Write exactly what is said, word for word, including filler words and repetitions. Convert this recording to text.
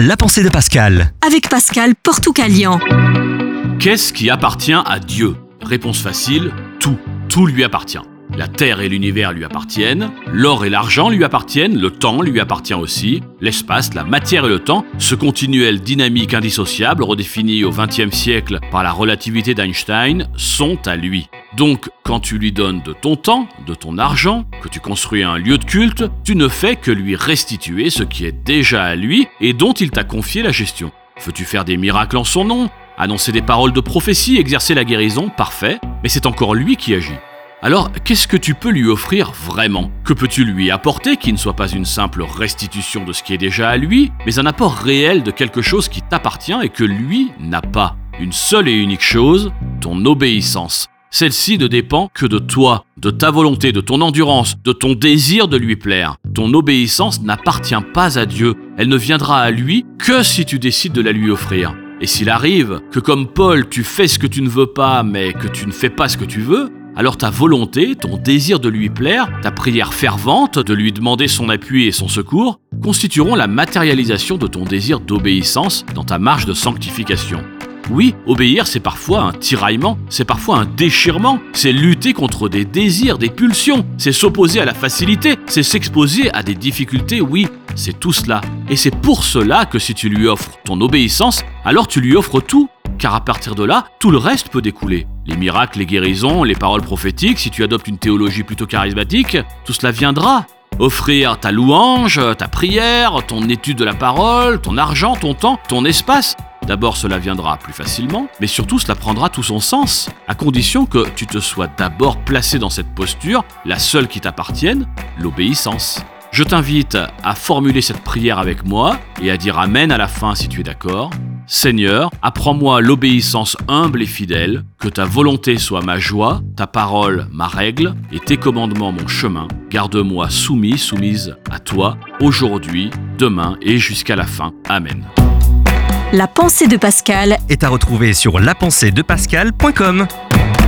La pensée de Pascal. Avec Pascal Portoucalian. Qu'est-ce qui appartient à Dieu ? Réponse facile, tout. Tout lui appartient. La terre et l'univers lui appartiennent, l'or et l'argent lui appartiennent, le temps lui appartient aussi, l'espace, la matière et le temps, ce continuel dynamique indissociable redéfini au vingtième siècle par la relativité d'Einstein, sont à lui. Donc, quand tu lui donnes de ton temps, de ton argent, que tu construis un lieu de culte, tu ne fais que lui restituer ce qui est déjà à lui et dont il t'a confié la gestion. Veux-tu faire des miracles en son nom ? Annoncer des paroles de prophétie, exercer la guérison, parfait, mais c'est encore lui qui agit. Alors, qu'est-ce que tu peux lui offrir vraiment ? Que peux-tu lui apporter qui ne soit pas une simple restitution de ce qui est déjà à lui, mais un apport réel de quelque chose qui t'appartient et que lui n'a pas ? Une seule et unique chose, ton obéissance. Celle-ci ne dépend que de toi, de ta volonté, de ton endurance, de ton désir de lui plaire. Ton obéissance n'appartient pas à Dieu. Elle ne viendra à lui que si tu décides de la lui offrir. Et s'il arrive que comme Paul, tu fais ce que tu ne veux pas, mais que tu ne fais pas ce que tu veux, alors ta volonté, ton désir de lui plaire, ta prière fervente de lui demander son appui et son secours, constitueront la matérialisation de ton désir d'obéissance dans ta marche de sanctification. Oui, obéir, c'est parfois un tiraillement, c'est parfois un déchirement, c'est lutter contre des désirs, des pulsions, c'est s'opposer à la facilité, c'est s'exposer à des difficultés, oui, c'est tout cela. Et c'est pour cela que si tu lui offres ton obéissance, alors tu lui offres tout, car à partir de là, tout le reste peut découler. Les miracles, les guérisons, les paroles prophétiques, si tu adoptes une théologie plutôt charismatique, tout cela viendra. Offrir ta louange, ta prière, ton étude de la parole, ton argent, ton temps, ton espace. D'abord, cela viendra plus facilement, mais surtout, cela prendra tout son sens, à condition que tu te sois d'abord placé dans cette posture, la seule qui t'appartienne, l'obéissance. Je t'invite à formuler cette prière avec moi et à dire Amen à la fin si tu es d'accord. Seigneur, apprends-moi l'obéissance humble et fidèle, que ta volonté soit ma joie, ta parole ma règle et tes commandements mon chemin. Garde-moi soumis, soumise à toi, aujourd'hui, demain et jusqu'à la fin. Amen. La pensée de Pascal Est à retrouver sur la pensée de pascal point com.